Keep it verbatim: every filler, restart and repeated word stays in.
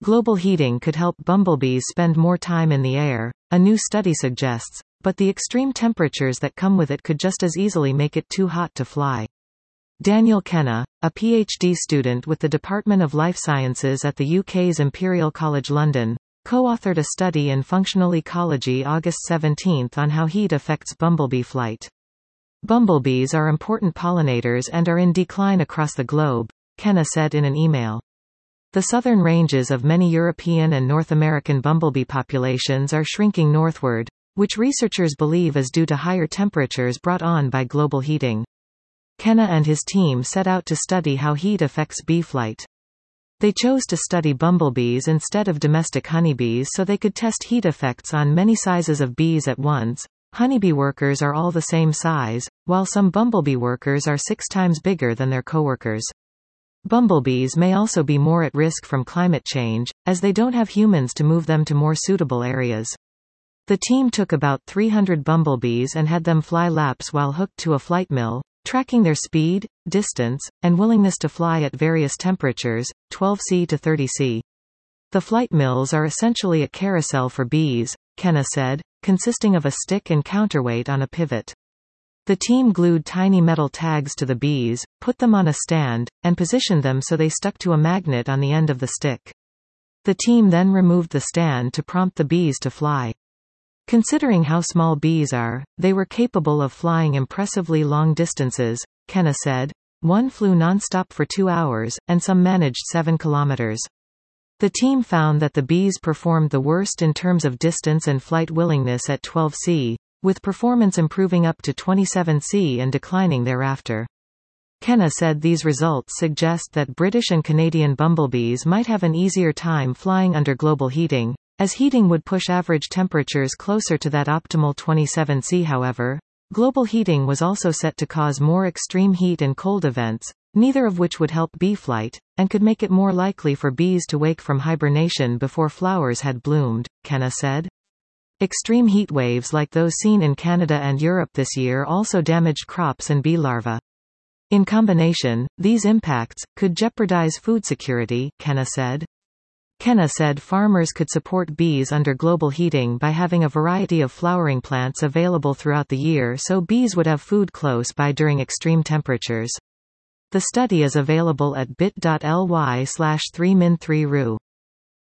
Global heating could help bumblebees spend more time in the air, a new study suggests, but the extreme temperatures that come with it could just as easily make it too hot to fly. Daniel Kenna, a PhD student with the Department of Life Sciences at the U K's Imperial College London, co-authored a study in Functional Ecology August seventeenth on how heat affects bumblebee flight. Bumblebees are important pollinators and are in decline across the globe, Kenna said in an email. The southern ranges of many European and North American bumblebee populations are shrinking northward, which researchers believe is due to higher temperatures brought on by global heating. Kenna and his team set out to study how heat affects bee flight. They chose to study bumblebees instead of domestic honeybees so they could test heat effects on many sizes of bees at once. Honeybee workers are all the same size, while some bumblebee workers are six times bigger than their coworkers. Bumblebees may also be more at risk from climate change, as they don't have humans to move them to more suitable areas. The team took about three hundred bumblebees and had them fly laps while hooked to a flight mill, tracking their speed, distance, and willingness to fly at various temperatures, twelve Celsius to thirty Celsius. The flight mills are essentially a carousel for bees, Kenna said, consisting of a stick and counterweight on a pivot. The team glued tiny metal tags to the bees, put them on a stand, and positioned them so they stuck to a magnet on the end of the stick. The team then removed the stand to prompt the bees to fly. Considering how small bees are, they were capable of flying impressively long distances, Kenna said. One flew non-stop for two hours, and some managed seven kilometers. The team found that the bees performed the worst in terms of distance and flight willingness at twelve Celsius, with performance improving up to twenty-seven Celsius and declining thereafter. Kenna said these results suggest that British and Canadian bumblebees might have an easier time flying under global heating, as heating would push average temperatures closer to that optimal twenty-seven Celsius. However, global heating was also set to cause more extreme heat and cold events, neither of which would help bee flight, and could make it more likely for bees to wake from hibernation before flowers had bloomed, Kenna said. Extreme heat waves like those seen in Canada and Europe this year also damaged crops and bee larvae. In combination, these impacts could jeopardize food security, Kenna said. Kenna said farmers could support bees under global heating by having a variety of flowering plants available throughout the year so bees would have food close by during extreme temperatures. The study is available at bit.ly slash 3min3ru.